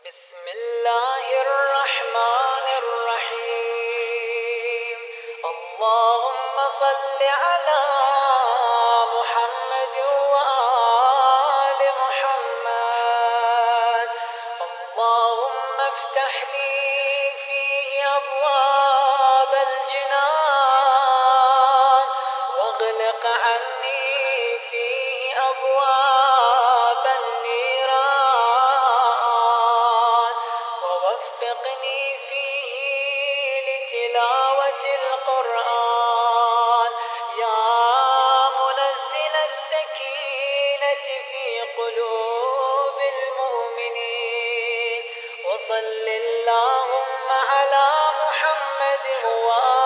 بسم الله الرحمن الرحيم. اللهم صل على محمد وآل محمد. اللهم افتح لي فيه أبواب الجنان واغلق عني فيه أبواب النيران، ووفقني فيه لتلاوة القرآن يا منزل السكينة في قلوب المؤمنين. وصل اللهم على محمد